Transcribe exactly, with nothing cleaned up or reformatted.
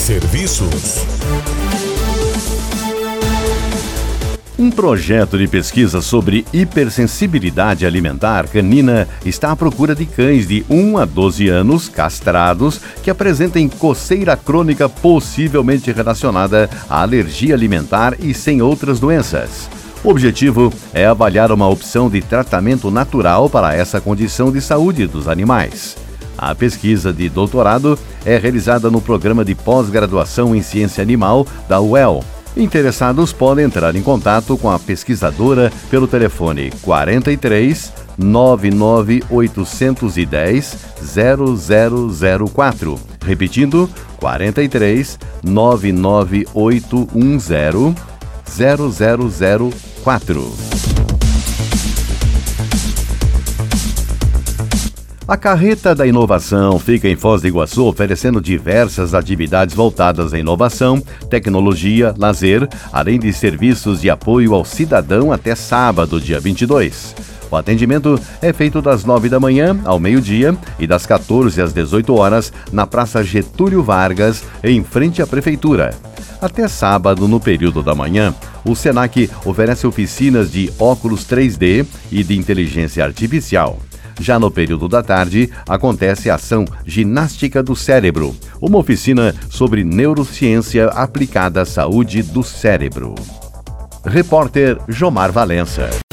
Serviços. Um projeto de pesquisa sobre hipersensibilidade alimentar canina está à procura de cães de um a doze anos castrados que apresentem coceira crônica possivelmente relacionada à alergia alimentar e sem outras doenças. O objetivo é avaliar uma opção de tratamento natural para essa condição de saúde dos animais. A pesquisa de doutorado é realizada no programa de pós-graduação em ciência animal da U E L. Interessados podem entrar em contato com a pesquisadora pelo telefone quarenta e três, nove nove oito um zero, zero zero zero quatro. Repetindo, quarenta e três, nove nove oito um zero, zero zero zero quatro. A Carreta da Inovação fica em Foz do Iguaçu oferecendo diversas atividades voltadas à inovação, tecnologia, lazer, além de serviços de apoio ao cidadão até sábado, dia vinte e dois. O atendimento é feito das nove da manhã ao meio-dia e das quatorze às dezoito horas na Praça Getúlio Vargas, em frente à Prefeitura. Até sábado, no período da manhã, o Senac oferece oficinas de óculos três D e de inteligência artificial. Já no período da tarde, acontece a ação Ginástica do Cérebro, uma oficina sobre neurociência aplicada à saúde do cérebro. Repórter Jomar Valença.